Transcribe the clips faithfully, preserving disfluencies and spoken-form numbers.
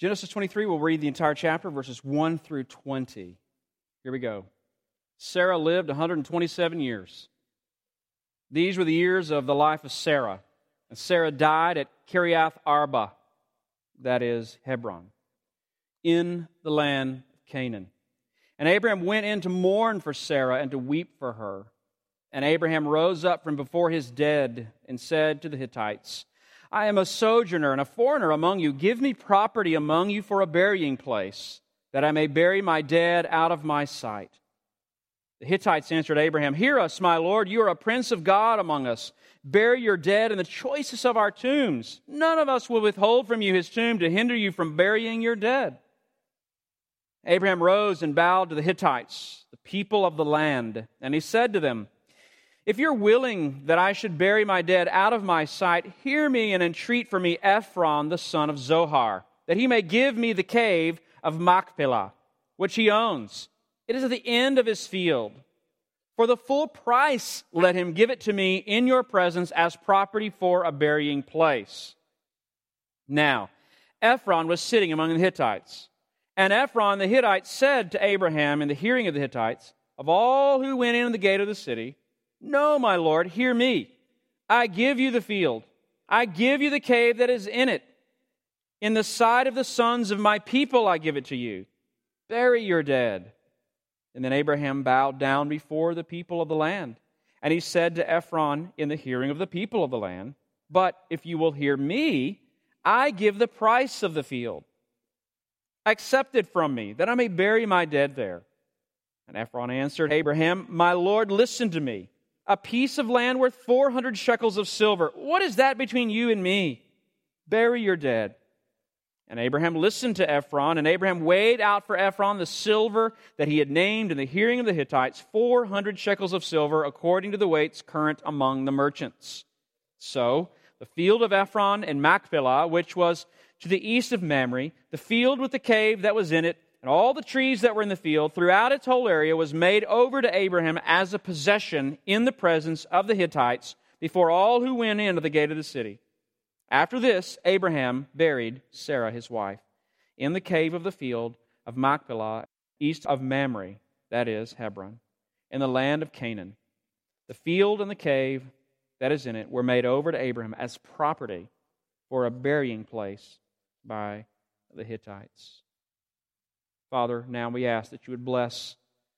Genesis twenty-three, we'll read the entire chapter, verses one through twenty. Here we go. Sarah lived one hundred twenty-seven years. These were the years of the life of Sarah. And Sarah died at Kiriath Arba, that is Hebron, in the land of Canaan. And Abraham went in to mourn for Sarah and to weep for her. And Abraham rose up from before his dead and said to the Hittites, I am a sojourner and a foreigner among you. Give me property among you for a burying place, that I may bury my dead out of my sight. The Hittites answered Abraham, Hear us, my lord, you are a prince of God among us. Bury your dead in the choicest of our tombs. None of us will withhold from you his tomb to hinder you from burying your dead. Abraham rose and bowed to the Hittites, the people of the land, and he said to them, If you're willing that I should bury my dead out of my sight, hear me and entreat for me Ephron, the son of Zohar, that he may give me the cave of Machpelah, which he owns. It is at the end of his field. For the full price, let him give it to me in your presence as property for a burying place. Now, Ephron was sitting among the Hittites. And Ephron the Hittite said to Abraham in the hearing of the Hittites, Of all who went in at the gate of the city, No, my lord, hear me. I give you the field. I give you the cave that is in it. In the sight of the sons of my people I give it to you. Bury your dead. And then Abraham bowed down before the people of the land. And he said to Ephron in the hearing of the people of the land, But if you will hear me, I give the price of the field. Accept it from me, that I may bury my dead there. And Ephron answered Abraham, My lord, listen to me. A piece of land worth four hundred shekels of silver. What is that between you and me? Bury your dead. And Abraham listened to Ephron, and Abraham weighed out for Ephron the silver that he had named in the hearing of the Hittites, four hundred shekels of silver, according to the weights current among the merchants. So the field of Ephron in Machpelah, which was to the east of Mamre, the field with the cave that was in it, and all the trees that were in the field, throughout its whole area, was made over to Abraham as a possession in the presence of the Hittites before all who went in at the gate of the city. After this, Abraham buried Sarah, his wife, in the cave of the field of Machpelah, east of Mamre, that is, Hebron, in the land of Canaan. The field and the cave that is in it were made over to Abraham as property for a burying place by the Hittites. Father, now we ask that you would bless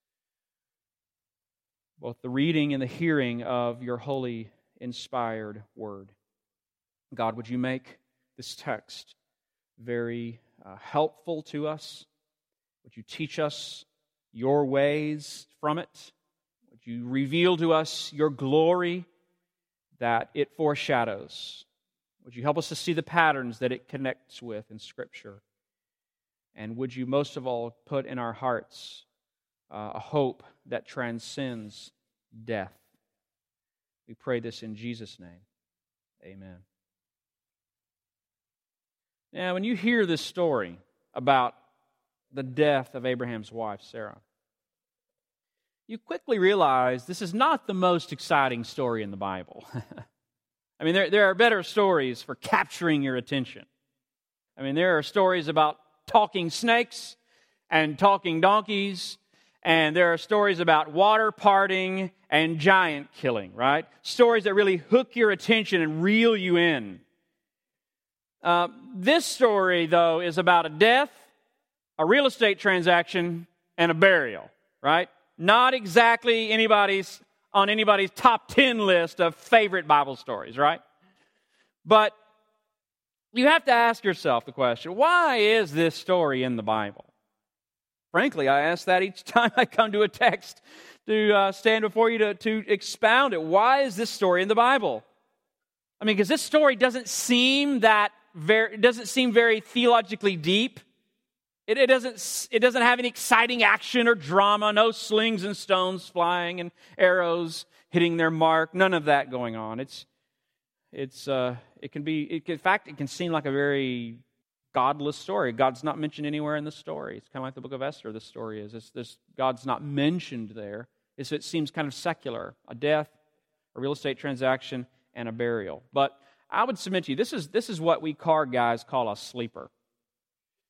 both the reading and the hearing of your holy, inspired word. God, would you make this text very uh, helpful to us? Would you teach us your ways from it? Would you reveal to us your glory that it foreshadows? Would you help us to see the patterns that it connects with in Scripture? And would you most of all put in our hearts uh, a hope that transcends death? We pray this in Jesus' name. Amen. Now, when you hear this story about the death of Abraham's wife, Sarah, you quickly realize this is not the most exciting story in the Bible. I mean, there, there are better stories for capturing your attention. I mean, there are stories about talking snakes and talking donkeys, and there are stories about water parting and giant killing, right? Stories that really hook your attention and reel you in. Uh, this story, though, is about a death, a real estate transaction, and a burial, right? Not exactly anybody's on anybody's top ten list of favorite Bible stories, right? But you have to ask yourself the question, why is this story in the Bible? Frankly, I ask that each time I come to a text to uh, stand before you to, to expound it. Why is this story in the Bible? I mean, because this story doesn't seem that very, it doesn't seem very theologically deep. It, it doesn't it doesn't have any exciting action or drama, no slings and stones flying and arrows hitting their mark, none of that going on. It's it's uh, it can be it can, in fact it can seem like a very godless story. God's not mentioned anywhere in the story. It's kind of like the book of Esther. This story is it's this God's not mentioned there. It's, it seems kind of secular: a death, a real estate transaction, and a burial. But I would submit to you, this is this is what we car guys call a sleeper.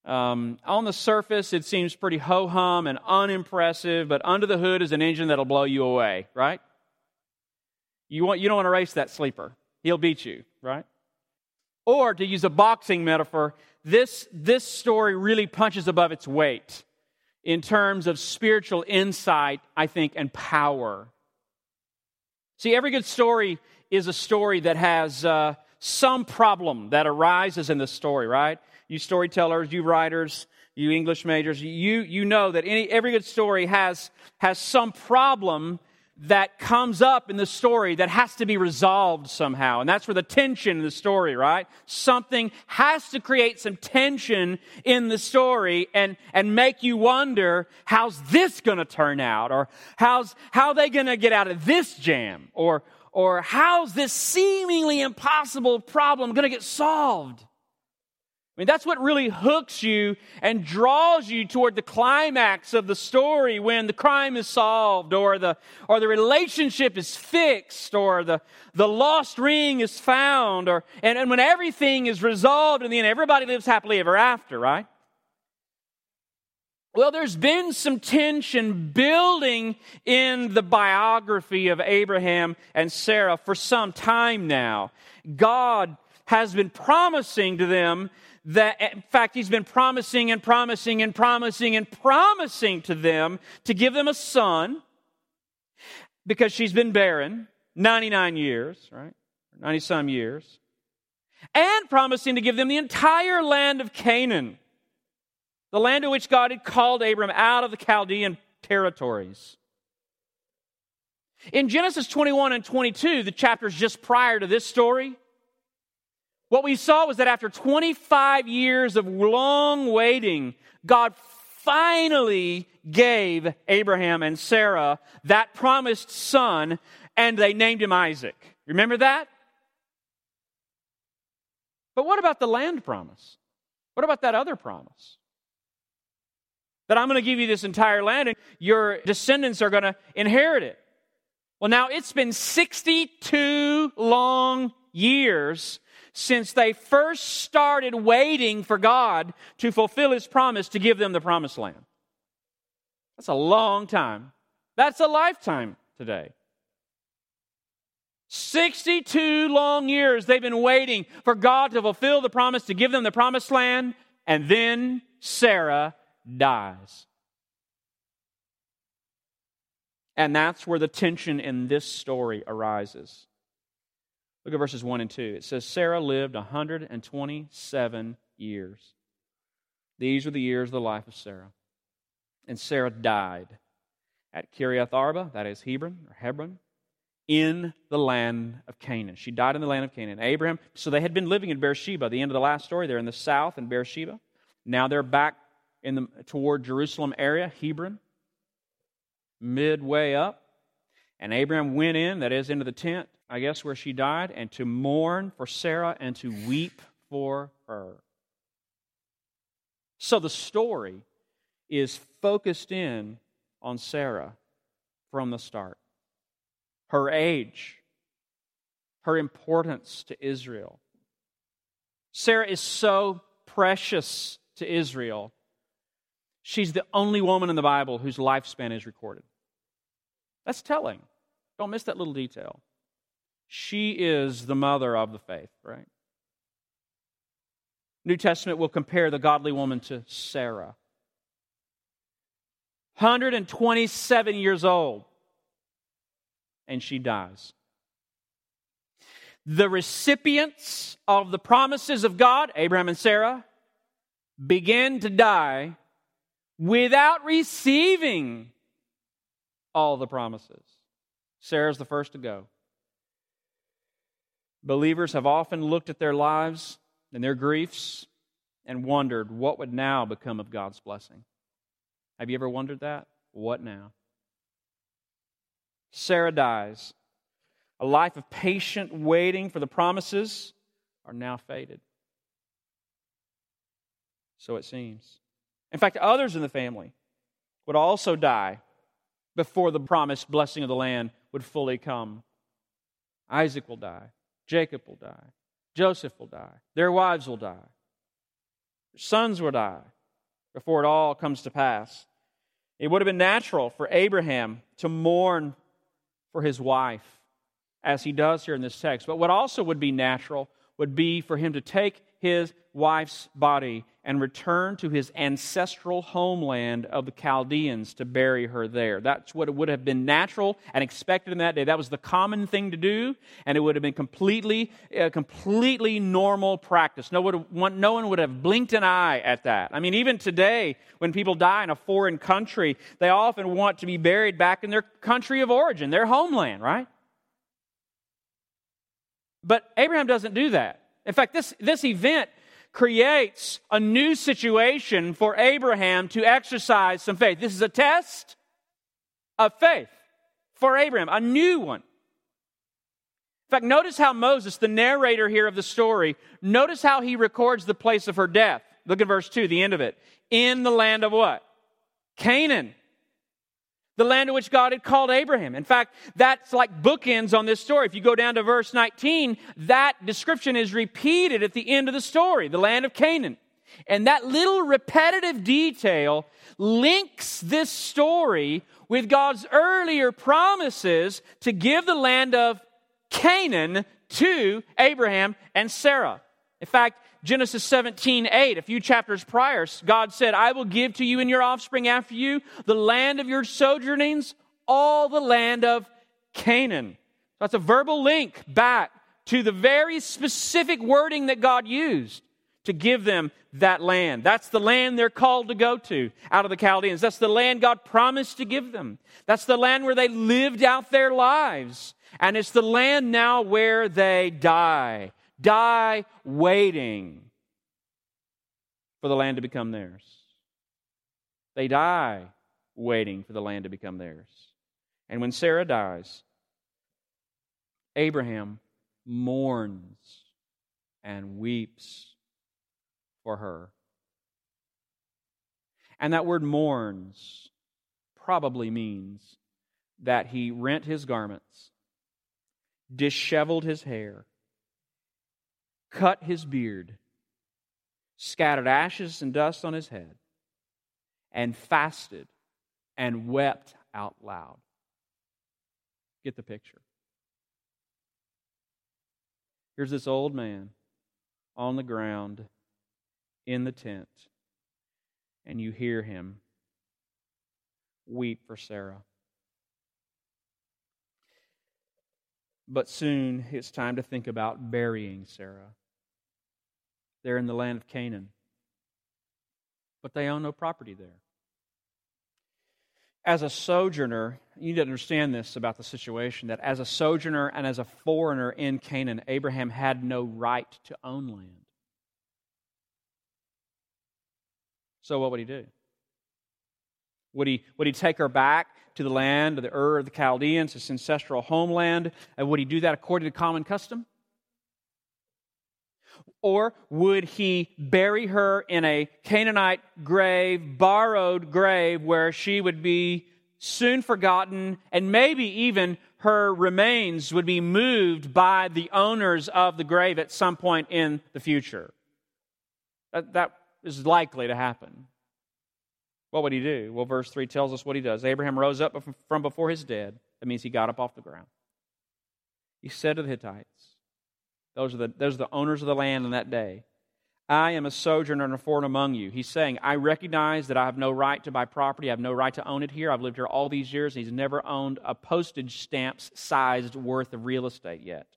Um, on the surface, it seems pretty ho-hum and unimpressive, but under the hood is an engine that'll blow you away, right? You want you don't want to race that sleeper. He'll beat you, right? Or, to use a boxing metaphor, this, this story really punches above its weight in terms of spiritual insight, I think, and power. See, every good story is a story that has uh, some problem that arises in the story, right? You storytellers, you writers, you English majors, you you know that any every good story has has some problem that comes up in the story that has to be resolved somehow. And that's where the tension in the story, right? Something has to create some tension in the story and, and make you wonder, how's this going to turn out? Or how's how are they going to get out of this jam? Or, or how's this seemingly impossible problem going to get solved? I mean, that's what really hooks you and draws you toward the climax of the story when the crime is solved, or the or the relationship is fixed, or the, the lost ring is found, or and, and when everything is resolved and then everybody lives happily ever after, right? Well, there's been some tension building in the biography of Abraham and Sarah for some time now. God has been promising to them that, in fact, He's been promising and promising and promising and promising to them to give them a son, because she's been barren ninety-nine years, right? ninety-some years. And promising to give them the entire land of Canaan, the land to which God had called Abram out of the Chaldean territories. In Genesis twenty-one and twenty-two, the chapters just prior to this story, what we saw was that after twenty-five years of long waiting, God finally gave Abraham and Sarah that promised son, and they named him Isaac. Remember that? But what about the land promise? What about that other promise? That I'm going to give you this entire land and your descendants are going to inherit it. Well, now it's been sixty-two long years since they first started waiting for God to fulfill His promise to give them the promised land. That's a long time. That's a lifetime today. sixty-two long years they've been waiting for God to fulfill the promise to give them the promised land, and then Sarah dies. And that's where the tension in this story arises. Look at verses one and two. It says, Sarah lived one hundred twenty-seven years. These were the years of the life of Sarah. And Sarah died at Kiriath Arba, that is Hebron, or Hebron, in the land of Canaan. She died in the land of Canaan. Abraham, so they had been living in Beersheba. The end of the last story, they're in the south in Beersheba. Now they're back in the toward Jerusalem area, Hebron, midway up. And Abraham went in, that is, into the tent, I guess, where she died, and to mourn for Sarah and to weep for her. So the story is focused in on Sarah from the start. Her age, her importance to Israel. Sarah is so precious to Israel. She's the only woman in the Bible whose lifespan is recorded. That's telling. Don't miss that little detail. She is the mother of the faith, right? New Testament will compare the godly woman to Sarah. one hundred twenty-seven years old, and she dies. The recipients of the promises of God, Abraham and Sarah, began to die without receiving all the promises. Sarah's the first to go. Believers have often looked at their lives and their griefs and wondered what would now become of God's blessing. Have you ever wondered that? What now? Sarah dies. A life of patient waiting for the promises are now faded. So it seems. In fact, others in the family would also die before the promised blessing of the land would fully come. Isaac will die. Jacob will die. Joseph will die. Their wives will die. Their sons will die. before it all comes to pass. It would have been natural for Abraham to mourn for his wife, as he does here in this text. But what also would be natural would be for him to take his wife's body and return to his ancestral homeland of the Chaldeans to bury her there. That's what it would have been natural and expected in that day. That was the common thing to do, and it would have been completely, uh, completely normal practice. No one, no one would have blinked an eye at that. I mean, even today, when people die in a foreign country, they often want to be buried back in their country of origin, their homeland, right? But Abraham doesn't do that. In fact, this, this event creates a new situation for Abraham to exercise some faith. This is a test of faith for Abraham, a new one. In fact, notice how Moses, the narrator here of the story, notice how he records the place of her death. Look at verse two, the end of it. In the land of what? Canaan. The land to which God had called Abraham. In fact, that's like bookends on this story. If you go down to verse nineteen, that description is repeated at the end of the story, the land of Canaan. And that little repetitive detail links this story with God's earlier promises to give the land of Canaan to Abraham and Sarah. In fact, Genesis seventeen eight, a few chapters prior, God said, I will give to you and your offspring after you the land of your sojournings, all the land of Canaan. That's a verbal link back to the very specific wording that God used to give them that land. That's the land they're called to go to out of the Chaldeans. That's the land God promised to give them. That's the land where they lived out their lives. And it's the land now where they die. Die waiting for the land to become theirs. They die waiting for the land to become theirs. And when Sarah dies, Abraham mourns and weeps for her. And that word mourns probably means that he rent his garments, disheveled his hair, cut his beard, scattered ashes and dust on his head, and fasted and wept out loud. Get the picture. Here's this old man on the ground in the tent, and you hear him weep for Sarah. But soon it's time to think about burying Sarah. They're in the land of Canaan, but they own no property there. As a sojourner, you need to understand this about the situation, that as a sojourner and as a foreigner in Canaan, Abraham had no right to own land. So what would he do? Would he, would he take her back to the land of the Ur of the Chaldeans, his ancestral homeland? And would he do that according to common custom? Or would he bury her in a Canaanite grave, borrowed grave, where she would be soon forgotten, and maybe even her remains would be moved by the owners of the grave at some point in the future? That, that is likely to happen. What would he do? Well, verse three tells us what he does. Abraham rose up from before his dead. That means he got up off the ground. He said to the Hittites, those are the, those are the owners of the land in that day, I am a sojourner and a foreigner among you. He's saying, I recognize that I have no right to buy property. I have no right to own it here. I've lived here all these years, and he's never owned a postage stamp's sized worth of real estate yet.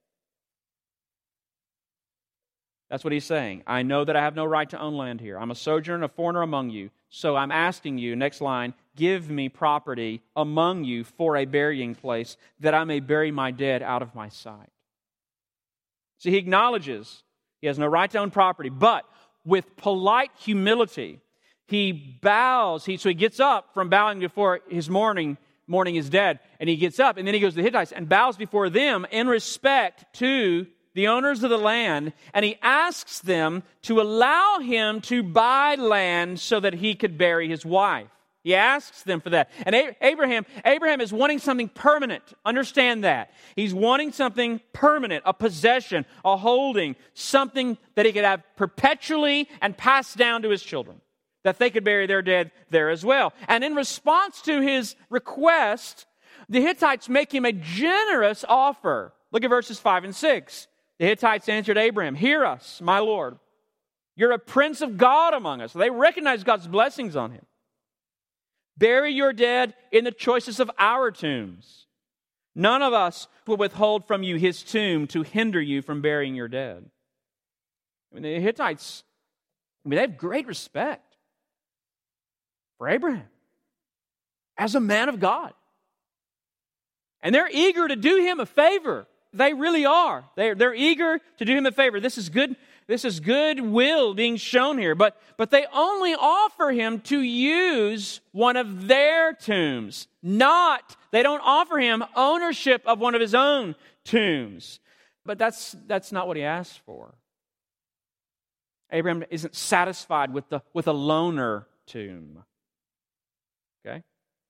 That's what he's saying. I know that I have no right to own land here. I'm a sojourner and a foreigner among you. So I'm asking you, next line, give me property among you for a burying place, that I may bury my dead out of my sight. See, he acknowledges he has no right to own property, but with polite humility, he bows. He, so he gets up from bowing before his mourning, mourning his dead, and he gets up, and then he goes to the Hittites and bows before them in respect to the owners of the land, and he asks them to allow him to buy land so that he could bury his wife. He asks them for that. And Abraham, Abraham is wanting something permanent. Understand that. He's wanting something permanent, a possession, a holding, something that he could have perpetually and pass down to his children. that they could bury their dead there as well. And in response to his request, the Hittites make him a generous offer. Look at verses five and six. The Hittites answered Abraham, "Hear us, my Lord. You're a prince of God among us." They recognize God's blessings on him. "Bury your dead in the choicest of our tombs. None of us will withhold from you his tomb to hinder you from burying your dead." I mean, the Hittites, I mean, they have great respect for Abraham as a man of God. And they're eager to do him a favor. They really are. They're, they're eager to do him a favor. This is good, this is goodwill being shown here. But, but they only offer him to use one of their tombs. Not, they don't offer him ownership of one of his own tombs. But that's, that's not what he asked for. Abraham isn't satisfied with, the, with a loner tomb. Okay?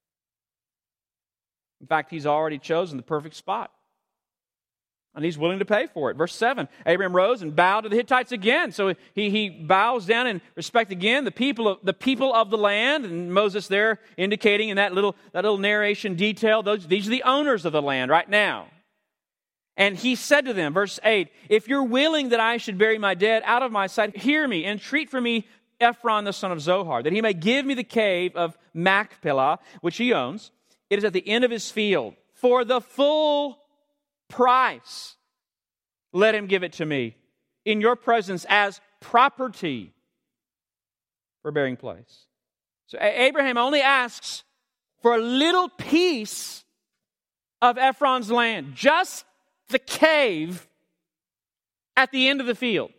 In fact, he's already chosen the perfect spot. And he's willing to pay for it. Verse seven, Abraham rose and bowed to the Hittites again. So he, he bows down in respect again, the people of the people of the land. And Moses there indicating in that little, that little narration detail, those, these are the owners of the land right now. And he said to them, verse eight, "If you're willing that I should bury my dead out of my sight, hear me, entreat for me Ephron the son of Zohar, that he may give me the cave of Machpelah, which he owns. It is at the end of his field. For the full price, let him give it to me in your presence as property for burying place." So Abraham only asks for a little piece of Ephron's land, just the cave at the end of the field.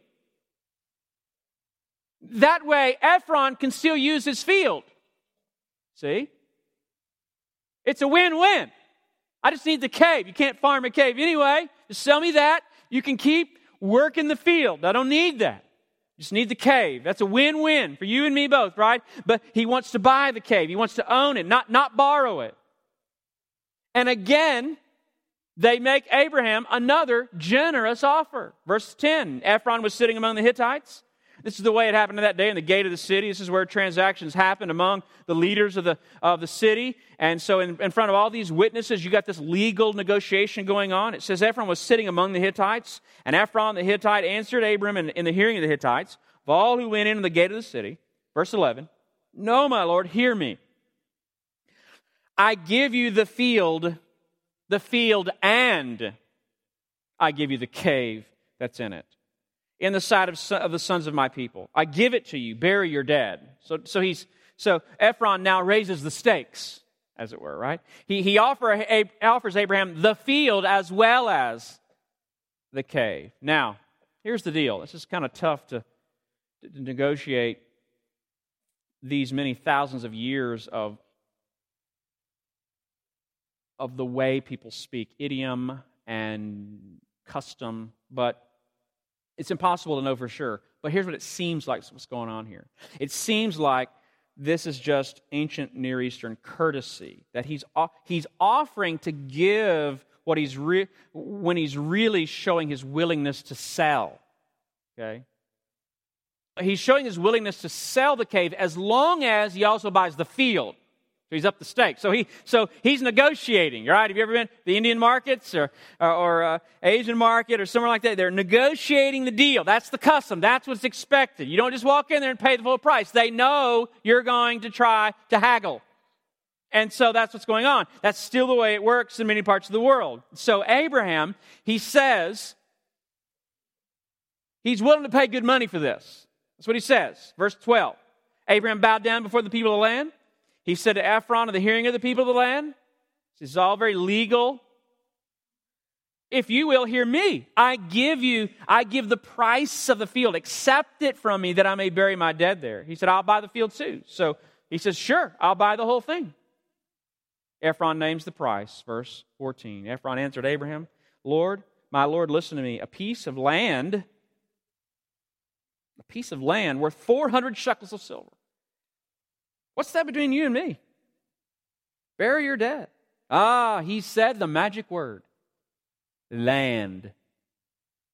That way, Ephron can still use his field. See? It's a win-win. I just need the cave. You can't farm a cave anyway. Just sell me that. You can keep working the field. I don't need that. Just need the cave. That's a win-win for you and me both, right? But he wants to buy the cave. He wants to own it, not, not borrow it. And again, they make Abraham another generous offer. Verse ten, Ephron was sitting among the Hittites. This is the way it happened in that day in the gate of the city. This is where transactions happened among the leaders of the of the city. And so in, in front of all these witnesses, you got this legal negotiation going on. It says Ephron was sitting among the Hittites. And Ephron the Hittite answered Abram in, in the hearing of the Hittites, of all who went into the gate of the city. Verse eleven, "No, my Lord, hear me. I give you the field, the field, and I give you the cave that's in it, in the sight of, of the sons of my people. I give it to you. Bury your dead." So, so he's so Ephron now raises the stakes, as it were, right? He he offer, offers Abraham the field as well as the cave. Now, here's the deal. This is kind of tough to, to negotiate these many thousands of years of of the way people speak, idiom and custom, but it's impossible to know for sure. But here's what it seems like what's going on here. It seems like this is just ancient Near Eastern courtesy, that he's he's offering to give what he's re- when he's really showing his willingness to sell. Okay? He's showing his willingness to sell the cave as long as he also buys the field. So he's up the stakes. So he, so he's negotiating, right? Have you ever been to the Indian markets or or, or uh, Asian market or somewhere like that? They're negotiating the deal. That's the custom. That's what's expected. You don't just walk in there and pay the full price. They know you're going to try to haggle. And so that's what's going on. That's still the way it works in many parts of the world. So Abraham, he says, he's willing to pay good money for this. That's what he says. Verse twelve. Abraham bowed down before the people of the land. He said to Ephron in the hearing of the people of the land, this is all very legal. "If you will hear me, I give you, I give the price of the field. Accept it from me that I may bury my dead there." He said, "I'll buy the field too." So he says, "Sure, I'll buy the whole thing." Ephron names the price. Verse fourteen. Ephron answered Abraham, "Lord, my Lord, listen to me. A piece of land, a piece of land worth four hundred shekels of silver. What's that between you and me? Bury your dead." Ah, he said the magic word. Land.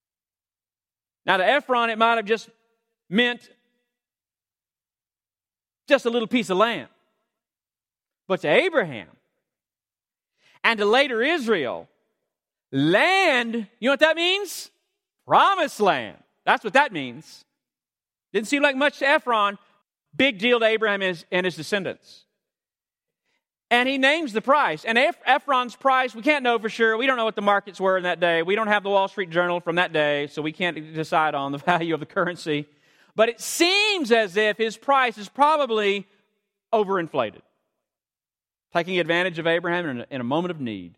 Now to Ephron, it might have just meant just a little piece of land. But to Abraham and to later Israel, land, you know what that means? Promised land. That's what that means. Didn't seem like much to Ephron. Big deal to Abraham and his, and his descendants. And he names the price. And Ephron's price, we can't know for sure. We don't know what the markets were in that day. We don't have the Wall Street Journal from that day, so we can't decide on the value of the currency. But it seems as if his price is probably overinflated, taking advantage of Abraham in a, in a moment of need.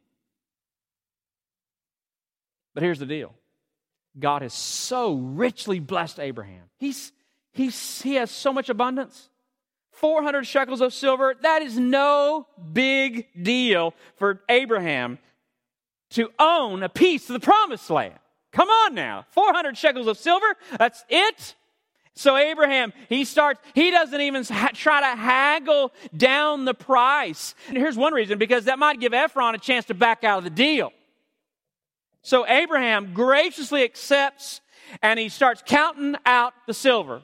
But here's the deal. God has so richly blessed Abraham. He's, he's, he has so much abundance. four hundred shekels of silver, that is no big deal for Abraham to own a piece of the promised land. Come on now. four hundred shekels of silver, that's it. So Abraham, he starts, he doesn't even ha- try to haggle down the price. And here's one reason, because that might give Ephron a chance to back out of the deal. So Abraham graciously accepts, and he starts counting out the silver.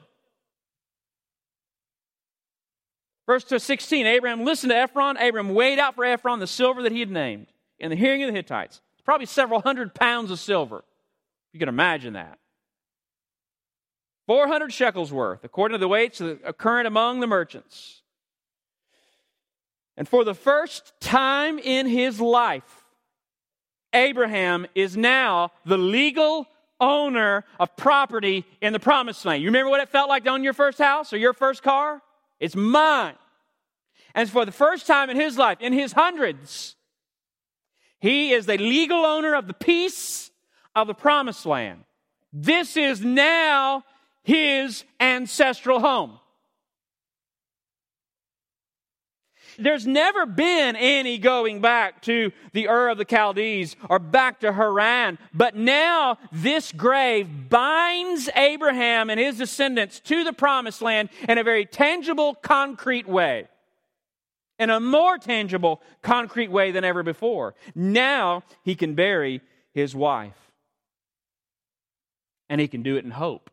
Verse sixteen, Abraham listened to Ephron. Abraham weighed out for Ephron the silver that he had named in the hearing of the Hittites. It's probably several hundred pounds of silver. You can imagine that. four hundred shekels worth, according to the weights current among the merchants. And for the first time in his life, Abraham is now the legal owner of property in the promised land. You remember what it felt like to own your first house or your first car? It's mine. And for the first time in his life, in his hundreds, he is the legal owner of the piece of the promised land. This is now his ancestral home. There's never been any going back to the Ur of the Chaldees or back to Haran. But now this grave binds Abraham and his descendants to the promised land in a very tangible, concrete way. In a more tangible, concrete way than ever before. Now he can bury his wife. And he can do it in hope.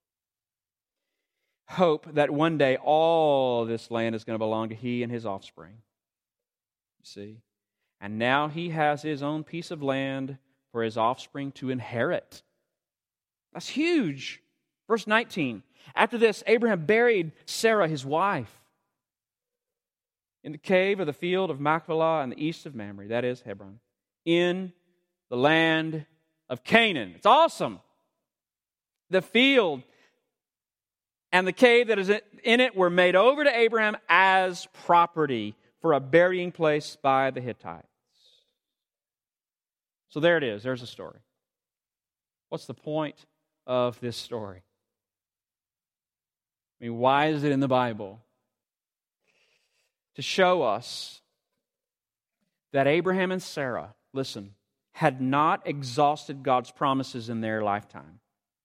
Hope that one day all this land is going to belong to he and his offspring. You see? And now he has his own piece of land for his offspring to inherit. That's huge. Verse nineteen. After this, Abraham buried Sarah, his wife, in the cave of the field of Machpelah in the east of Mamre, that is Hebron, in the land of Canaan. It's awesome. The field and the cave that is in it were made over to Abraham as property for a burying place by the Hittites. So there it is. There's the story. What's the point of this story? I mean, why is it in the Bible? To show us that Abraham and Sarah, listen, had not exhausted God's promises in their lifetime.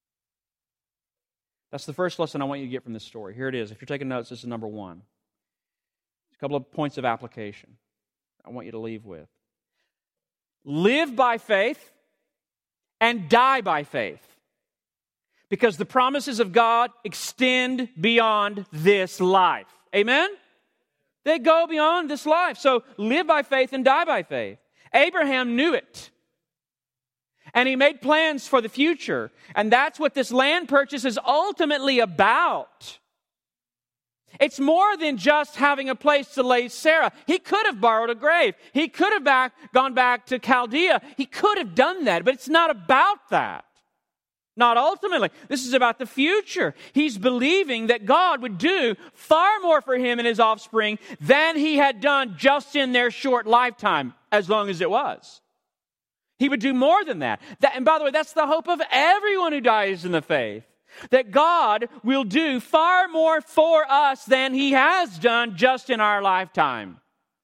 That's the first lesson I want you to get from this story. Here it is. If you're taking notes, this is number one. A couple of points of application I want you to leave with. Live by faith and die by faith. Because the promises of God extend beyond this life. Amen? They go beyond this life. So live by faith and die by faith. Abraham knew it. And he made plans for the future. And that's what this land purchase is ultimately about. It's more than just having a place to lay Sarah. He could have borrowed a grave. He could have back, gone back to Chaldea. He could have done that, but it's not about that. Not ultimately. This is about the future. He's believing that God would do far more for him and his offspring than he had done just in their short lifetime, as long as it was. He would do more than that. that. And by the way, that's the hope of everyone who dies in the faith. That God will do far more for us than he has done just in our lifetime.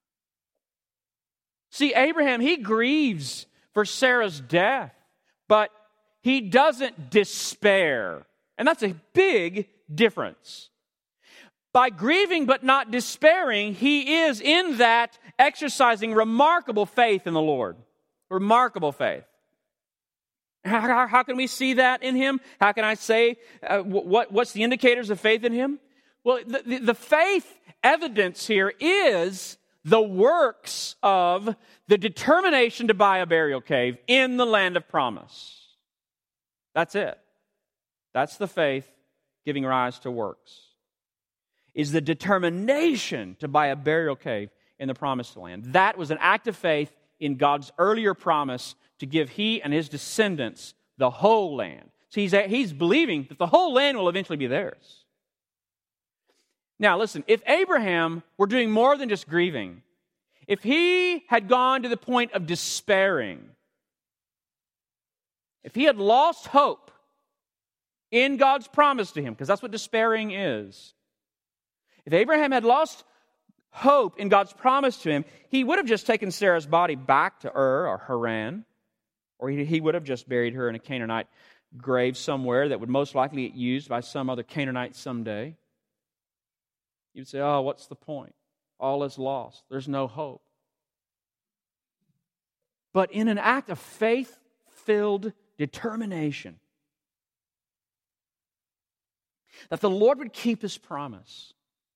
See, Abraham, he grieves for Sarah's death, but he doesn't despair. And that's a big difference. By grieving but not despairing, he is in that exercising remarkable faith in the Lord. Remarkable faith. How, how, how can we see that in him? How can I say uh, what, what's the indicators of faith in him? Well, the, the, the faith evidence here is the works of the determination to buy a burial cave in the land of promise. That's it. That's the faith giving rise to works. Is the determination to buy a burial cave in the promised land. That was an act of faith in God's earlier promise to give he and his descendants the whole land. So he's, he's believing that the whole land will eventually be theirs. Now listen, if Abraham were doing more than just grieving, if he had gone to the point of despairing, if he had lost hope in God's promise to him, because that's what despairing is, if Abraham had lost hope in God's promise to him, he would have just taken Sarah's body back to Ur or Haran, or he, he would have just buried her in a Canaanite grave somewhere that would most likely get used by some other Canaanite someday. You'd say, oh, what's the point? All is lost. There's no hope. But in an act of faith-filled determination that the Lord would keep His promise,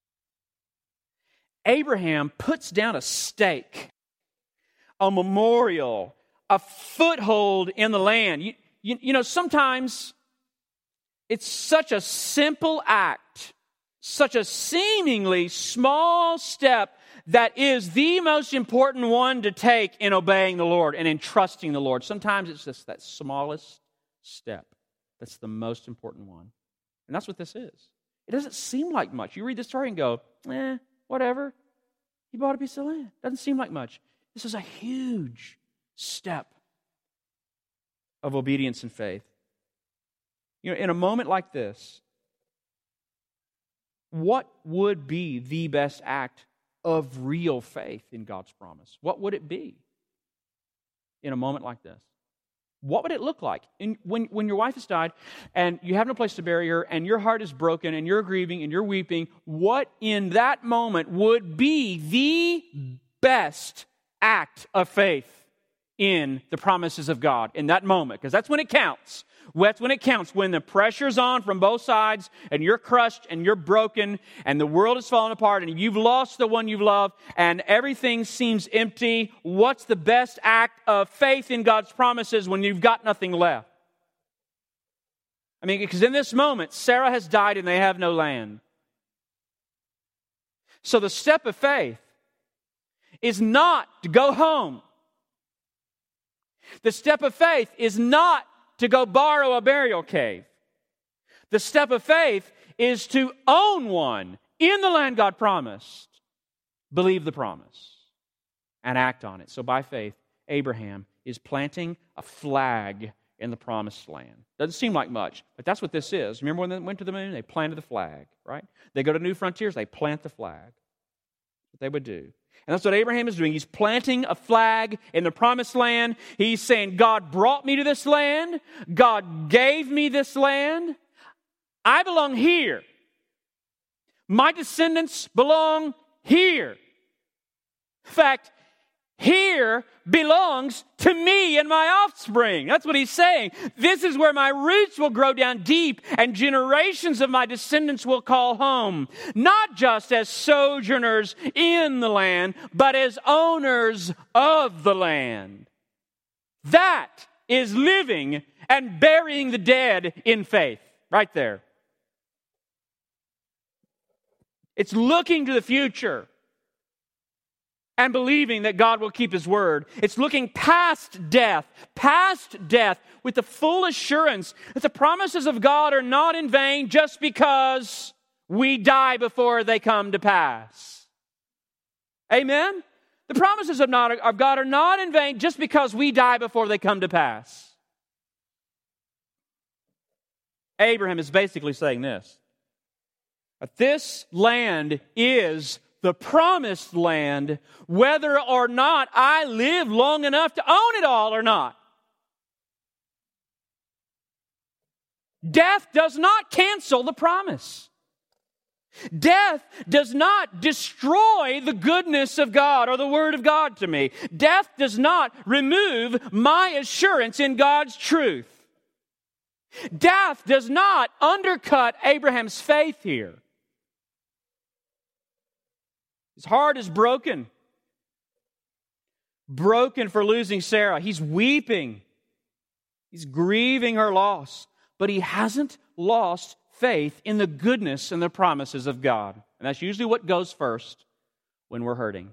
Abraham puts down a stake, a memorial, a foothold in the land. You, you, you know, sometimes it's such a simple act, such a seemingly small step that is the most important one to take in obeying the Lord and in trusting the Lord. Sometimes it's just that smallest step that's the most important one. And that's what this is. It doesn't seem like much. You read the story and go, eh, whatever. He bought a piece of land. Doesn't seem like much. This is a huge step of obedience and faith. You know, in a moment like this, what would be the best act of real faith in God's promise? What would it be in a moment like this? What would it look like? In, when, when your wife has died and you have no place to bury her and your heart is broken and you're grieving and you're weeping, what in that moment would be the best act of faith in the promises of God in that moment? Because that's when it counts. That's when it counts, when the pressure's on from both sides and you're crushed and you're broken and the world is falling apart and you've lost the one you've loved and everything seems empty. What's the best act of faith in God's promises when you've got nothing left? I mean, because in this moment, Sarah has died and they have no land. So the step of faith is not to go home. The step of faith is not to go borrow a burial cave. The step of faith is to own one in the land God promised, believe the promise, and act on it. So by faith, Abraham is planting a flag in the promised land. Doesn't seem like much, but that's what this is. Remember when they went to the moon? They planted the flag, right? They go to new frontiers, they plant the flag. That's what they would do. And that's what Abraham is doing. He's planting a flag in the promised land. He's saying, God brought me to this land. God gave me this land. I belong here. My descendants belong here. In fact, here belongs to me and my offspring. That's what he's saying. This is where my roots will grow down deep and generations of my descendants will call home. Not just as sojourners in the land, but as owners of the land. That is living and burying the dead in faith. Right there. It's looking to the future and believing that God will keep His word. It's looking past death, past death, with the full assurance that the promises of God are not in vain just because we die before they come to pass. Amen? The promises of, not, of God are not in vain just because we die before they come to pass. Abraham is basically saying this, that this land is the promised land, whether or not I live long enough to own it all or not. Death does not cancel the promise. Death does not destroy the goodness of God or the Word of God to me. Death does not remove my assurance in God's truth. Death does not undercut Abraham's faith here. His heart is broken. Broken for losing Sarah. He's weeping. He's grieving her loss. But he hasn't lost faith in the goodness and the promises of God. And that's usually what goes first when we're hurting.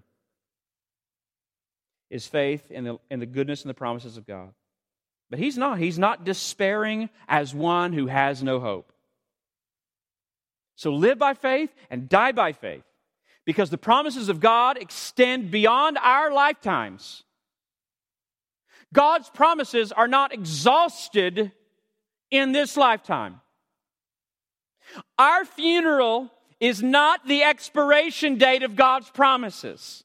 Is faith in the, in the goodness and the promises of God. But he's not. He's not despairing as one who has no hope. So live by faith and die by faith. Because the promises of God extend beyond our lifetimes. God's promises are not exhausted in this lifetime. Our funeral is not the expiration date of God's promises.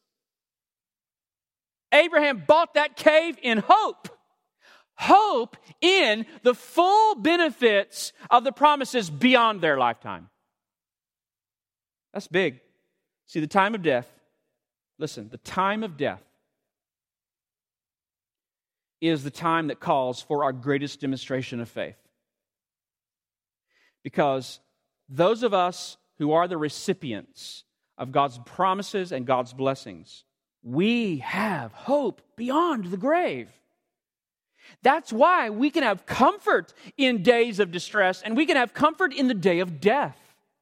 Abraham bought that cave in hope. Hope in the full benefits of the promises beyond their lifetime. That's big. See, the time of death, listen, the time of death is the time that calls for our greatest demonstration of faith. Because those of us who are the recipients of God's promises and God's blessings, we have hope beyond the grave. That's why we can have comfort in days of distress, and we can have comfort in the day of death.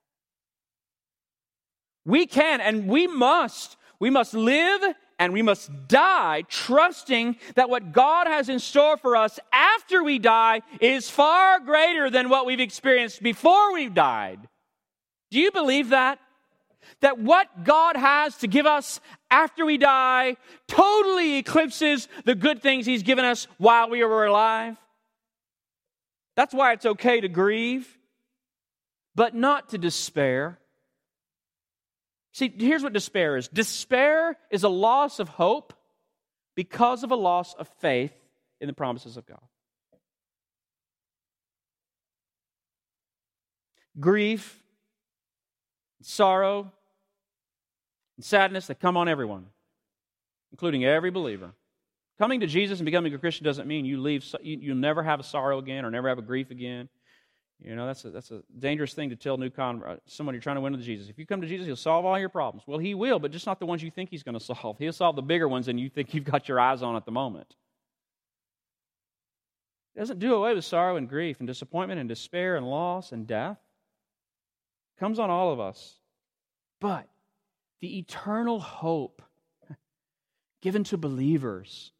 We can and we must. We must live and we must die trusting that what God has in store for us after we die is far greater than what we've experienced before we've died. Do you believe that? That what God has to give us after we die totally eclipses the good things He's given us while we were alive? That's why it's okay to grieve, but not to despair. See, here's what despair is. Despair is a loss of hope because of a loss of faith in the promises of God. Grief, sorrow, and sadness that come on everyone, including every believer. Coming to Jesus and becoming a Christian doesn't mean you leave. You'll never have a sorrow again or never have a grief again. You know, that's a, that's a dangerous thing to tell new convert, someone you're trying to win to Jesus. If you come to Jesus, He'll solve all your problems. Well, He will, but just not the ones you think He's going to solve. He'll solve the bigger ones than you think you've got your eyes on at the moment. He doesn't do away with sorrow and grief and disappointment and despair and loss and death. It comes on all of us. But the eternal hope given to believers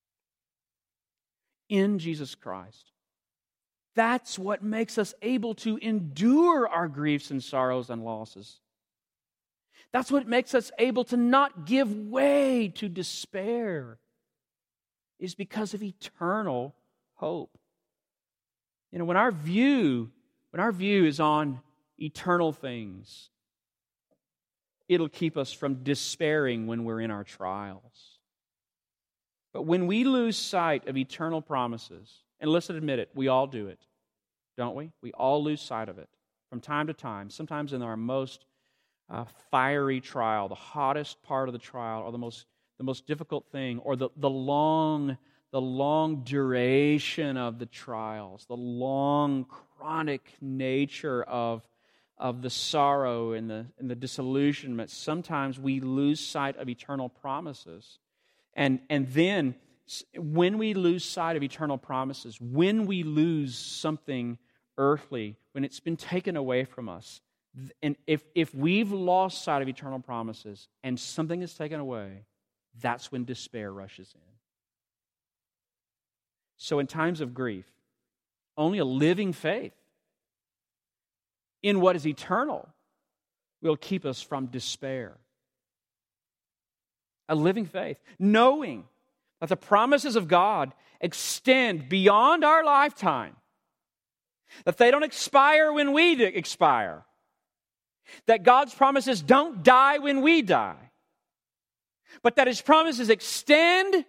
in Jesus Christ, that's what makes us able to endure our griefs and sorrows and losses. That's what makes us able to not give way to despair, is because of eternal hope. You know, when our view, when our view is on eternal things, it'll keep us from despairing when we're in our trials. But when we lose sight of eternal promises, and let's admit it, we all do it, don't we? We all lose sight of it from time to time, sometimes in our most uh, fiery trial, the hottest part of the trial, or the most the most difficult thing, or the, the long the long duration of the trials, the long chronic nature of, of the sorrow and the, and the disillusionment. Sometimes we lose sight of eternal promises. And, and then when we lose sight of eternal promises, when we lose something earthly, when it's been taken away from us, and if, if we've lost sight of eternal promises and something is taken away, that's when despair rushes in. So in times of grief, only a living faith in what is eternal will keep us from despair. A living faith, knowing that the promises of God extend beyond our lifetime, that they don't expire when we expire, that God's promises don't die when we die, but that His promises extend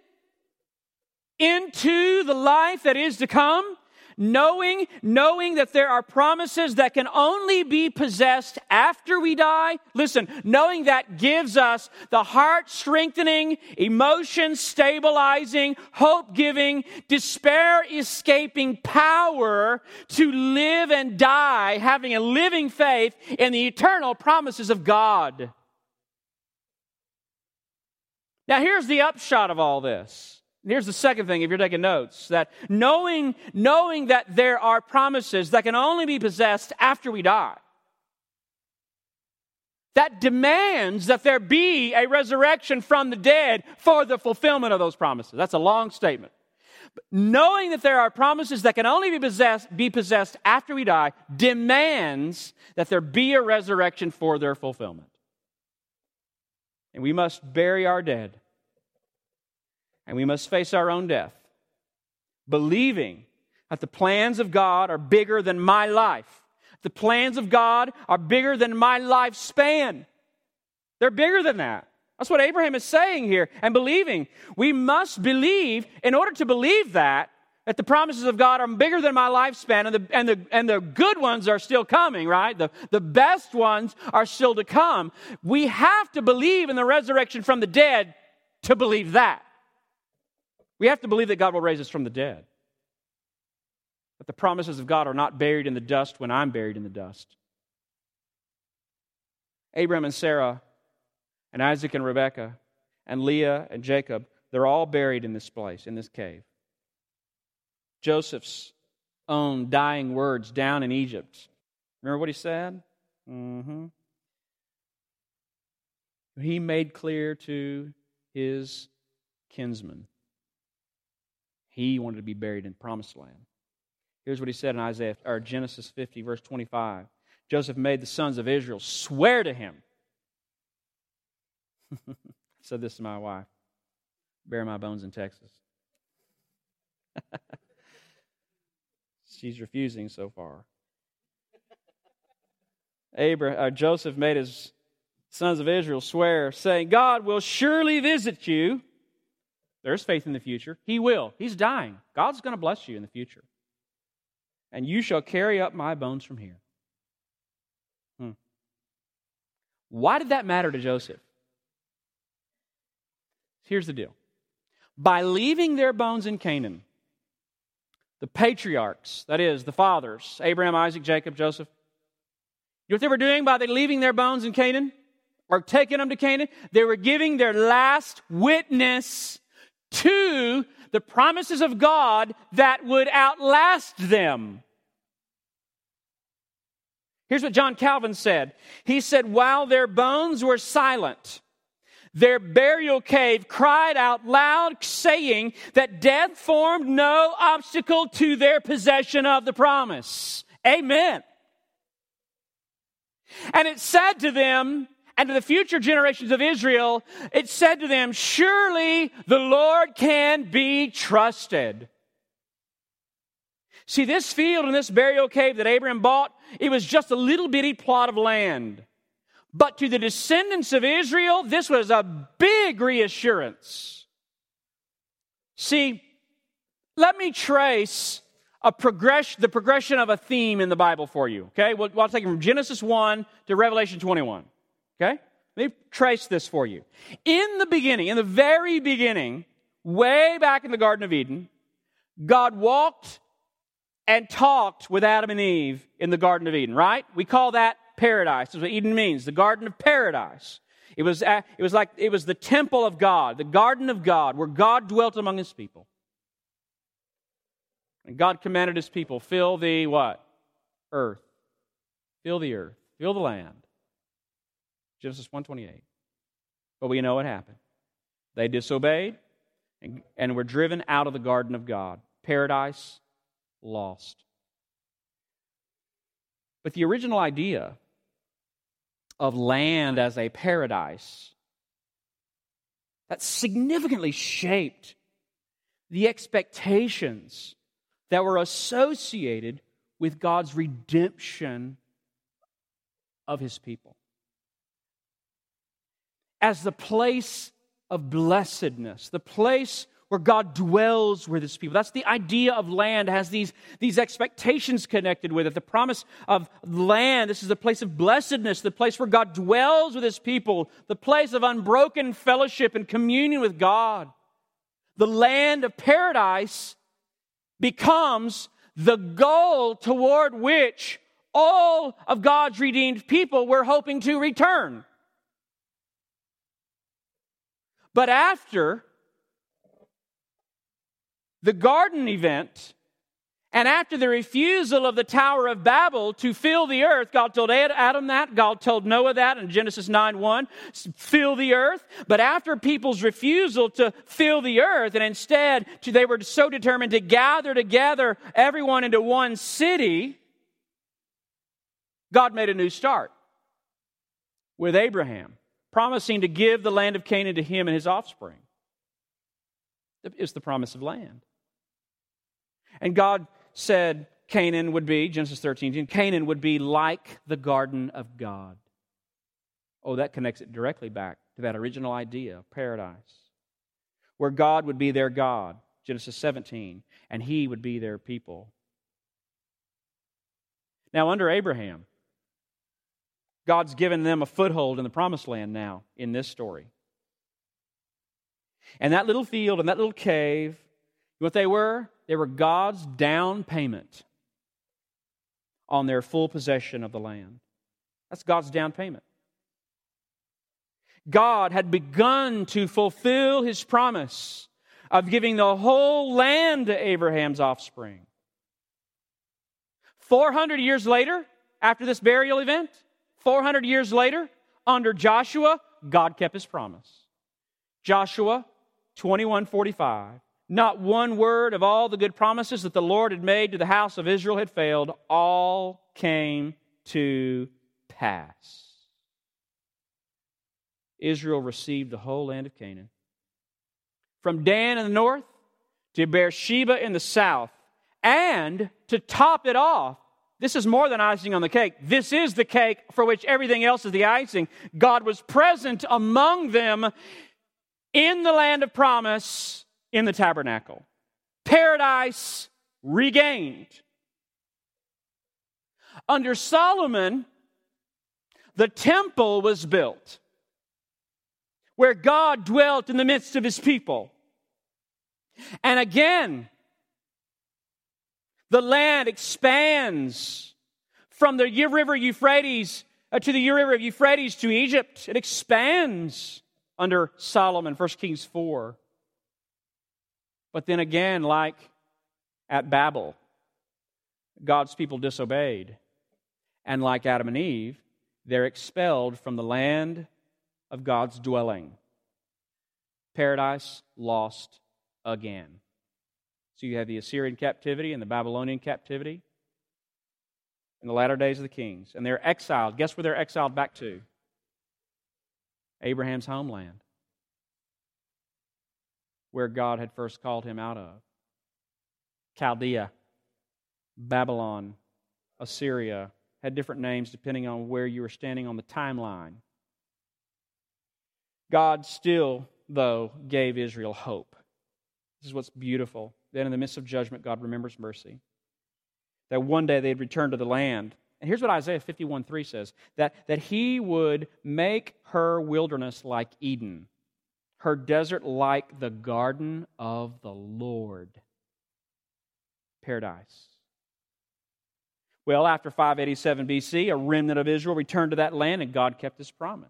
into the life that is to come, knowing, knowing that there are promises that can only be possessed after we die. Listen, knowing that gives us the heart-strengthening, emotion-stabilizing, hope-giving, despair-escaping power to live and die, having a living faith in the eternal promises of God. Now, here's the upshot of all this. Here's the second thing, if you're taking notes, that knowing, knowing that there are promises that can only be possessed after we die, that demands that there be a resurrection from the dead for the fulfillment of those promises. That's a long statement. But knowing that there are promises that can only be possessed, be possessed after we die demands that there be a resurrection for their fulfillment. And we must bury our dead. And we must face our own death, believing that the plans of God are bigger than my life. The plans of God are bigger than my lifespan. They're bigger than that. That's what Abraham is saying here and believing. We must believe, in order to believe that, that the promises of God are bigger than my lifespan, and the, and the, and the good ones are still coming, right? The, the best ones are still to come. We have to believe in the resurrection from the dead to believe that. We have to believe that God will raise us from the dead. That the promises of God are not buried in the dust when I'm buried in the dust. Abraham and Sarah and Isaac and Rebekah and Leah and Jacob, they're all buried in this place, in this cave. Joseph's own dying words down in Egypt. Remember what he said? Mm-hmm. He made clear to his kinsmen he wanted to be buried in the Promised Land. Here's what he said in Isaiah or Genesis fifty, verse twenty-five. Joseph made the sons of Israel swear to him. I said this to my wife. Bury my bones in Texas. She's refusing so far. Abraham, uh, Joseph made his sons of Israel swear, saying, God will surely visit you. There's faith in the future. He will. He's dying. God's going to bless you in the future. And you shall carry up my bones from here. Hmm. Why did that matter to Joseph? Here's the deal. By leaving their bones in Canaan, the patriarchs, that is, the fathers, Abraham, Isaac, Jacob, Joseph, you know what they were doing by leaving their bones in Canaan? Or taking them to Canaan? They were giving their last witness to the promises of God that would outlast them. Here's what John Calvin said. He said, while their bones were silent, their burial cave cried out loud, saying that death formed no obstacle to their possession of the promise. Amen. And it said to them, and to the future generations of Israel, it said to them, surely the Lord can be trusted. See, this field and this burial cave that Abraham bought, it was just a little bitty plot of land. But to the descendants of Israel, this was a big reassurance. See, let me trace a progression, the progression of a theme in the Bible for you. Okay, we'll, we'll take it from Genesis one to Revelation twenty-one. Okay, let me trace this for you. In the beginning, in the very beginning, way back in the Garden of Eden, God walked and talked with Adam and Eve in the Garden of Eden. Right? We call that paradise. That's what Eden means. The Garden of Paradise. It was. Uh, it was like it was the temple of God, the Garden of God, where God dwelt among His people. And God commanded His people, fill the what? Earth. Fill the earth. Fill the land. Genesis one twenty-eight. But we know what happened. They disobeyed and, and were driven out of the garden of God. Paradise lost. But the original idea of land as a paradise, that significantly shaped the expectations that were associated with God's redemption of His people. As the place of blessedness, the place where God dwells with His people. That's the idea of land, has these, these expectations connected with it. The promise of land, this is the place of blessedness, the place where God dwells with His people, the place of unbroken fellowship and communion with God. The land of paradise becomes the goal toward which all of God's redeemed people were hoping to return. But after the garden event, and after the refusal of the Tower of Babel to fill the earth, God told Adam that, God told Noah that in Genesis nine one, fill the earth. But after people's refusal to fill the earth, and instead they were so determined to gather together everyone into one city, God made a new start with Abraham, promising to give the land of Canaan to him and his offspring. It's the promise of land. And God said Canaan would be, Genesis thirteen, Canaan would be like the garden of God. Oh, that connects it directly back to that original idea of paradise, where God would be their God, Genesis seventeen, and He would be their people. Now, under Abraham, God's given them a foothold in the promised land now in this story. And that little field and that little cave, what they were? They were God's down payment on their full possession of the land. That's God's down payment. God had begun to fulfill His promise of giving the whole land to Abraham's offspring. four hundred years later, after this burial event, four hundred years later, under Joshua, God kept His promise. Joshua twenty-one forty-five. Not one word of all the good promises that the Lord had made to the house of Israel had failed. All came to pass. Israel received the whole land of Canaan. From Dan in the north to Beersheba in the south. And to top it off, this is more than icing on the cake. This is the cake for which everything else is the icing. God was present among them in the land of promise, in the tabernacle. Paradise regained. Under Solomon, the temple was built, where God dwelt in the midst of His people. And again, the land expands from the river Euphrates uh, to the river of Euphrates to Egypt. It expands under Solomon, First Kings four. But then again, like at Babel, God's people disobeyed. And like Adam and Eve, they're expelled from the land of God's dwelling. Paradise lost again. So you have the Assyrian captivity and the Babylonian captivity in the latter days of the kings. And they're exiled. Guess where they're exiled back to? Abraham's homeland, where God had first called him out of. Chaldea, Babylon, Assyria, had different names depending on where you were standing on the timeline. God still, though, gave Israel hope. This is what's beautiful. Then in the midst of judgment, God remembers mercy. That one day they'd return to the land. And here's what Isaiah fifty-one three says, that, that He would make her wilderness like Eden, her desert like the garden of the Lord. Paradise. Well, after five eighty-seven B C, a remnant of Israel returned to that land and God kept His promise.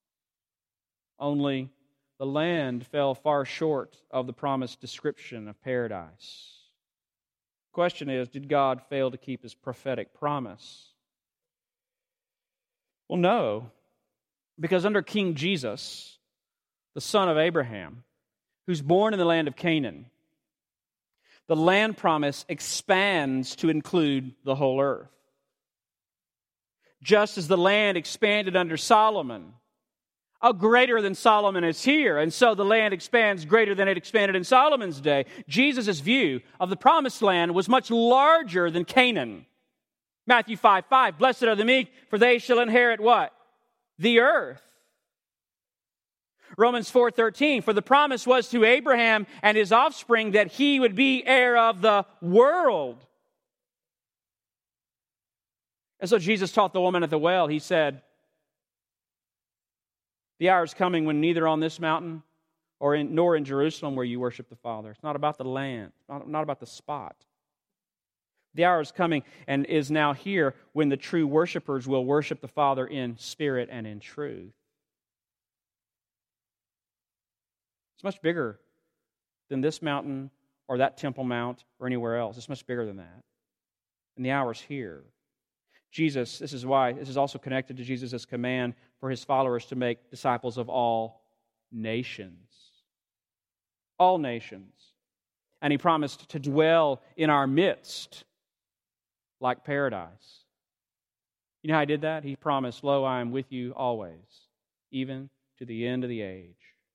Only the land fell far short of the promised description of paradise. The question is, did God fail to keep His prophetic promise? Well, no, because under King Jesus, the son of Abraham, who's born in the land of Canaan, the land promise expands to include the whole earth. Just as the land expanded under Solomon, a greater than Solomon is here, and so the land expands greater than it expanded in Solomon's day. Jesus' view of the promised land was much larger than Canaan. Matthew five five, blessed are the meek, for they shall inherit what? The earth. Romans four thirteen, for the promise was to Abraham and his offspring that he would be heir of the world. And so Jesus taught the woman at the well. He said, the hour is coming when neither on this mountain or in, nor in Jerusalem where you worship the Father. It's not about the land, not, not about the spot. The hour is coming and is now here when the true worshipers will worship the Father in spirit and in truth. It's much bigger than this mountain or that Temple Mount or anywhere else. It's much bigger than that. And the hour's here. Jesus, this is why, this is also connected to Jesus' command for his followers to make disciples of all nations. All nations. And he promised to dwell in our midst like paradise. You know how he did that? He promised, "Lo, I am with you always, even to the end of the age."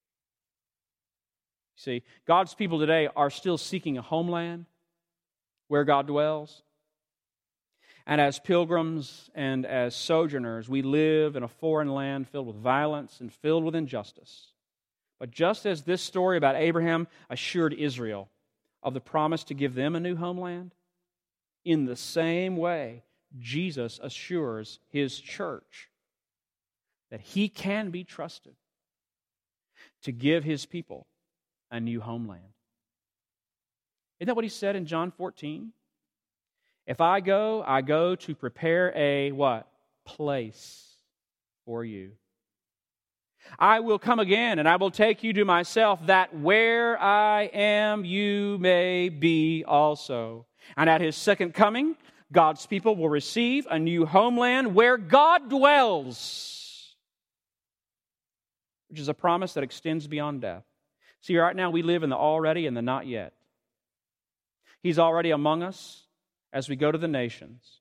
See, God's people today are still seeking a homeland where God dwells. And as pilgrims and as sojourners, we live in a foreign land filled with violence and filled with injustice. But just as this story about Abraham assured Israel of the promise to give them a new homeland, in the same way, Jesus assures his church that he can be trusted to give his people a new homeland. Isn't that what he said in John fourteen? If I go, I go to prepare a what? Place for you. I will come again, and I will take you to myself, that where I am, you may be also. And at his second coming, God's people will receive a new homeland where God dwells, which is a promise that extends beyond death. See, right now we live in the already and the not yet. He's already among us as we go to the nations,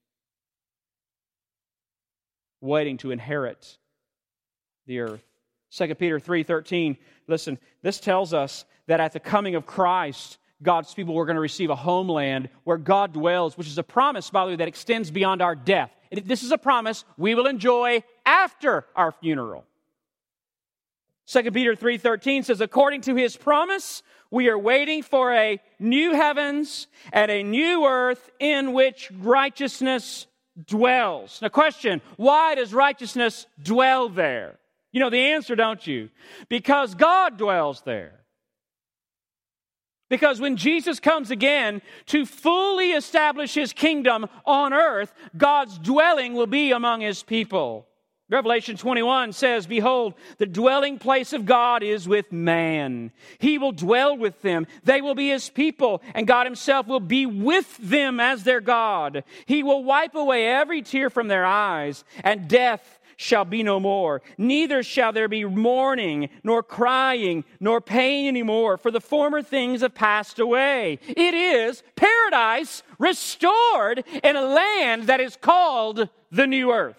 waiting to inherit the earth. Second Peter three thirteen, listen, this tells us that at the coming of Christ, God's people were going to receive a homeland where God dwells, which is a promise, by the way, that extends beyond our death. This is a promise we will enjoy after our funeral. Second Peter three thirteen says, according to his promise, we are waiting for a new heavens and a new earth in which righteousness dwells. Now, question, why does righteousness dwell there? You know the answer, don't you? Because God dwells there. Because when Jesus comes again to fully establish his kingdom on earth, God's dwelling will be among his people. Revelation twenty-one says, behold, the dwelling place of God is with man. He will dwell with them. They will be his people, and God himself will be with them as their God. He will wipe away every tear from their eyes, and death shall be no more. Neither shall there be mourning, nor crying, nor pain anymore, for the former things have passed away. It is paradise restored in a land that is called the new earth.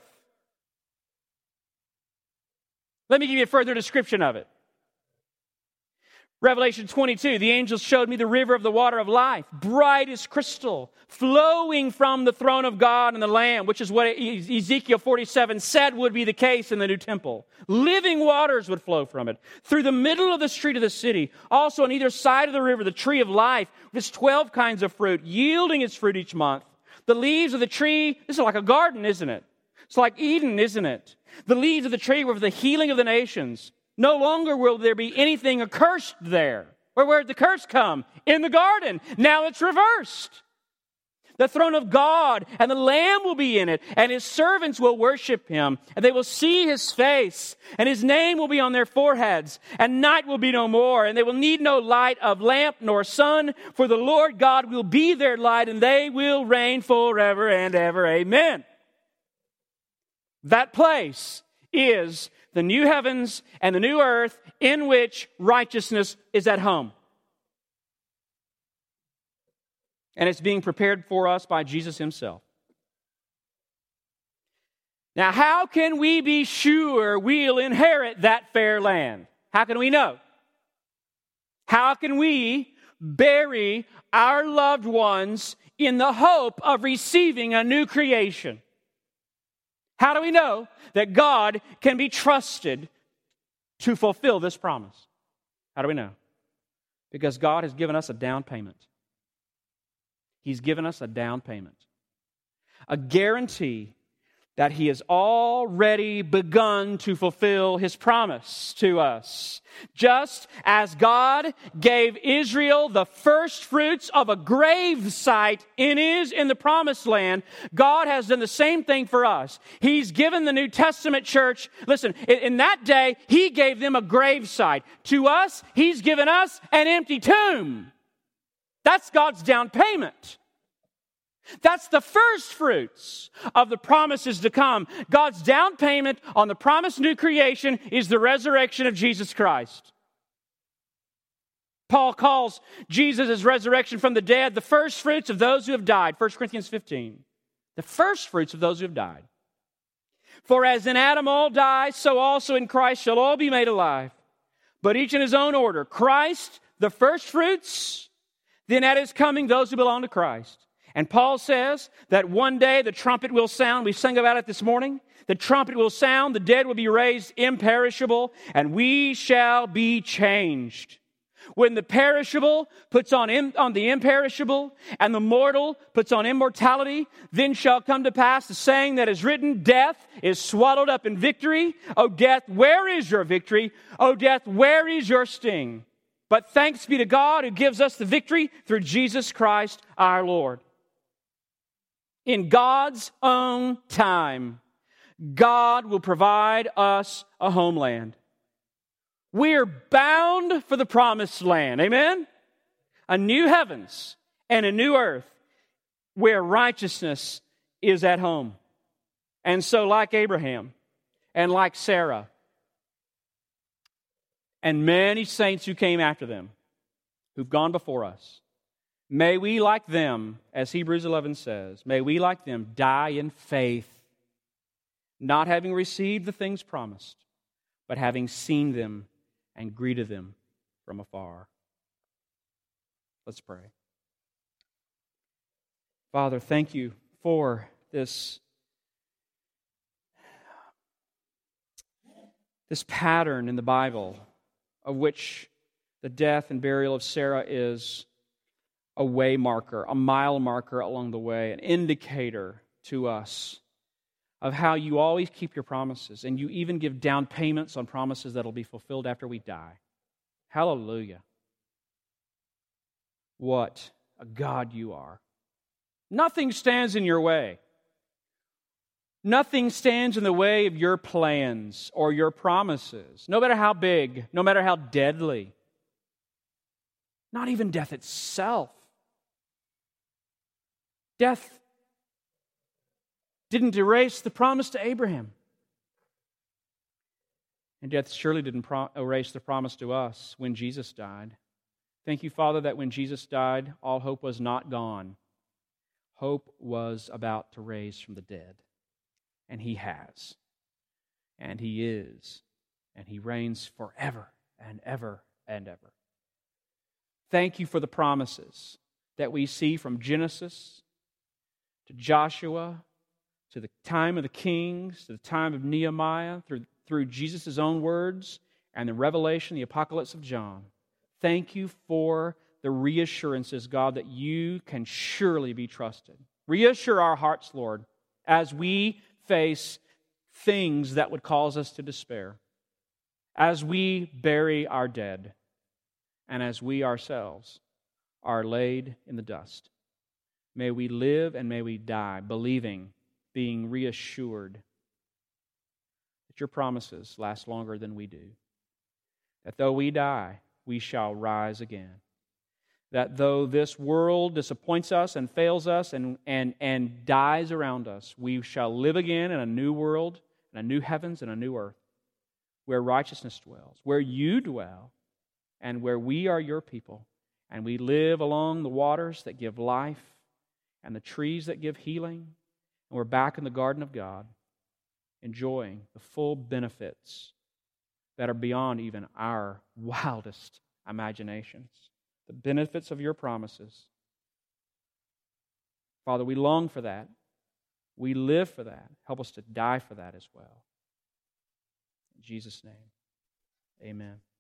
Let me give you a further description of it. Revelation twenty-two, the angel showed me the river of the water of life, bright as crystal, flowing from the throne of God and the Lamb, which is what Ezekiel forty-seven said would be the case in the new temple. Living waters would flow from it. Through the middle of the street of the city, also on either side of the river, the tree of life, with its twelve kinds of fruit, yielding its fruit each month. The leaves of the tree, this is like a garden, isn't it? It's like Eden, isn't it? The leaves of the tree were for the healing of the nations. No longer will there be anything accursed there. Where, where did the curse come? In the garden. Now it's reversed. The throne of God and the Lamb will be in it, and his servants will worship him, and they will see his face, and his name will be on their foreheads, and night will be no more, and they will need no light of lamp nor sun, for the Lord God will be their light, and they will reign forever and ever. Amen. That place is the new heavens and the new earth in which righteousness is at home. And it's being prepared for us by Jesus himself. Now, how can we be sure we'll inherit that fair land? How can we know? How can we bury our loved ones in the hope of receiving a new creation? How do we know that God can be trusted to fulfill this promise? How do we know? Because God has given us a down payment. He's given us a down payment. A guarantee that He has already begun to fulfill His promise to us. Just as God gave Israel the first fruits of a grave site in His in the promised land, God has done the same thing for us. He's given the New Testament church, listen, in, in that day, He gave them a grave site. To us, He's given us an empty tomb. That's God's down payment. That's the first fruits of the promises to come. God's down payment on the promised new creation is the resurrection of Jesus Christ. Paul calls Jesus' resurrection from the dead the first fruits of those who have died. First Corinthians fifteen. The first fruits of those who have died. For as in Adam all die, so also in Christ shall all be made alive. But each in his own order. Christ, the first fruits, then at His coming, those who belong to Christ. And Paul says that one day the trumpet will sound. We sang about it this morning. The trumpet will sound, the dead will be raised imperishable, and we shall be changed. When the perishable puts on, im- on the imperishable, and the mortal puts on immortality, then shall come to pass the saying that is written, death is swallowed up in victory. O death, where is your victory? O death, where is your sting? But thanks be to God who gives us the victory through Jesus Christ our Lord. In God's own time, God will provide us a homeland. We are bound for the promised land. Amen? A new heavens and a new earth where righteousness is at home. And so like Abraham and like Sarah and many saints who came after them, who've gone before us, may we, like them, as Hebrews eleven says, may we, like them, die in faith, not having received the things promised, but having seen them and greeted them from afar. Let's pray. Father, thank You for this, this pattern in the Bible of which the death and burial of Sarah is a way marker, a mile marker along the way, an indicator to us of how You always keep Your promises, and You even give down payments on promises that will be fulfilled after we die. Hallelujah. What a God You are. Nothing stands in Your way. Nothing stands in the way of Your plans or Your promises, no matter how big, no matter how deadly. Not even death itself. Death didn't erase the promise to Abraham. And death surely didn't pro- erase the promise to us when Jesus died. Thank You, Father, that when Jesus died, all hope was not gone. Hope was about to raise from the dead. And He has. And He is. And He reigns forever and ever and ever. Thank You for the promises that we see from Genesis to Joshua, to the time of the kings, to the time of Nehemiah, through, through Jesus' own words, and the revelation, the apocalypse of John. Thank You for the reassurances, God, that You can surely be trusted. Reassure our hearts, Lord, as we face things that would cause us to despair, as we bury our dead, and as we ourselves are laid in the dust. May we live and may we die, believing, being reassured that Your promises last longer than we do. That though we die, we shall rise again. That though this world disappoints us and fails us and, and, and dies around us, we shall live again in a new world, in a new heavens and a new earth, where righteousness dwells, where You dwell, and where we are Your people, and we live along the waters that give life and the trees that give healing, and we're back in the garden of God, enjoying the full benefits that are beyond even our wildest imaginations. The benefits of Your promises. Father, we long for that. We live for that. Help us to die for that as well. In Jesus' name, amen.